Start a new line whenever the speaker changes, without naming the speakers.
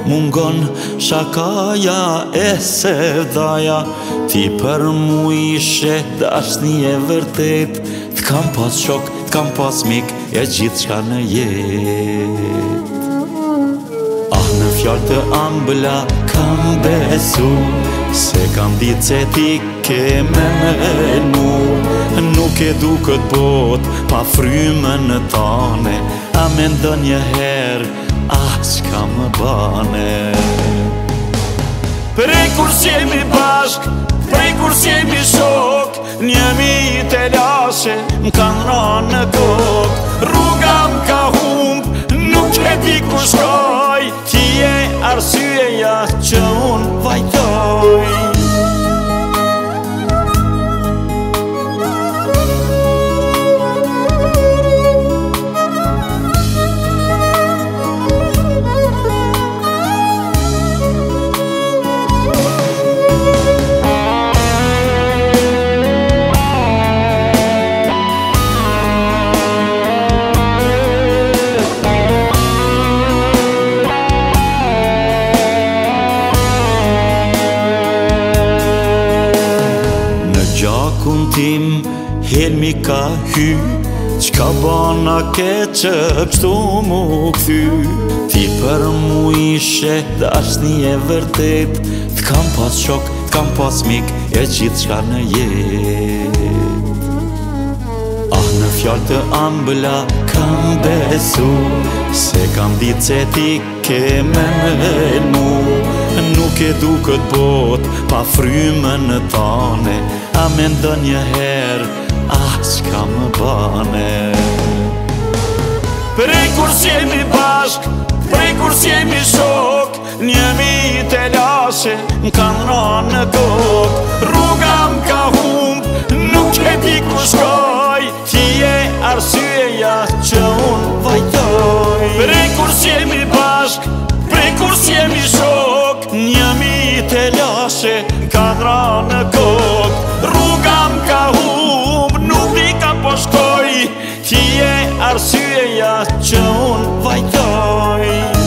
mungon shakaja e sevdaja. Ti për mu ishe dashni e vërtet. T'kam pas shok, t'kam pas mik, e gjithë qka në jet. Ah, në fjallë të ambëla kam besu, se kam ditë se ti ke me mu. Nuk e du këtë bot pa frymën në tane, a me ndë njëherë, ah, s'ka më bane. Prej kur s'jemi bashk, prej kur s'jemi shok, një mi të lashe m'kan ranë në kokë. Rruga m'ka humb, nuk e di ku shkoj, ti e arsyeja që unë vajtoj. Gjakun tim helmi ka hy, qka bana ke që kështu mu kthy. Ti për mu ishe dashni e vërtet, t'kam pas shok, t'kam pas mik, e gjithë qka në jet. Ah, në fjallë të ambëla kam besu, se kam ditë se ti ke me mu. Nuk e du këtë bot pa frymën në tane, a me ndë njëherë, ah, s'ka më bane. Prej kur s'jemi bashk, prej kur s'jemi shok, një mi të lashe m'kan ranë në kokë. Rruga m'ka humb, nuk e di ku shkoj, ti e arsyeja që unë vajtoj. Prej kur s'jemi bashk, prej kur s'jemi shok, një mi të lashe m'kan ranë në kokë. Rruga m'ka humb, nuk di ka po shkoj, ti e arsyeja që unë vajtoj.